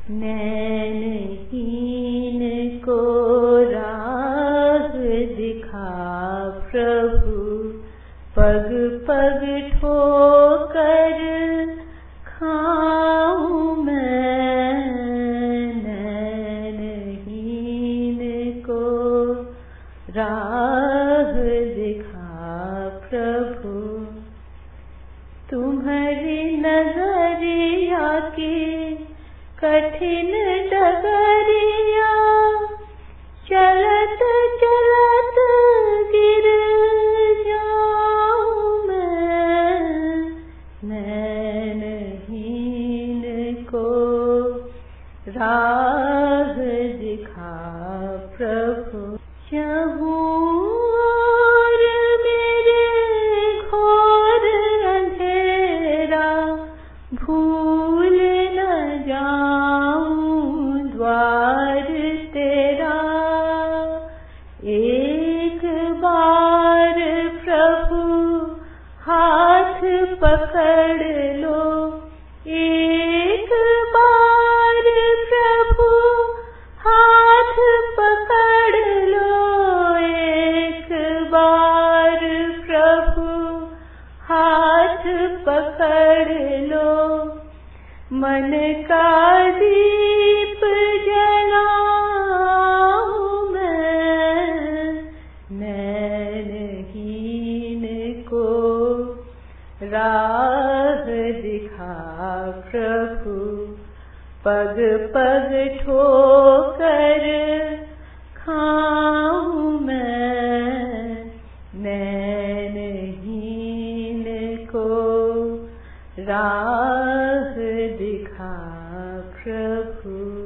नैनहीन को राह दिखा प्रभु, पग पग ठोकर खाऊं मैं। नैनहीन को राह दिखा प्रभु, तुम्हारी नजरिया की कठिन डगरिया, चलत चलत गिर जाऊं मैं। नैनहीन को राह दिखा प्रभु, चहुर मेरे घोर अंधेरा, भूल न जाऊं द्वार तेरा। एक बार प्रभु हाथ पकड़ लो, एक बार प्रभु हाथ पकड़ लो, एक बार प्रभु हाथ पकड़ लो। मन का दीप जलाऊं मैं। नैनहीन को राह दिखा प्रभु, पग पग ठोकर खाऊं मैं। नैनहीन को राह दिखा प्रभु।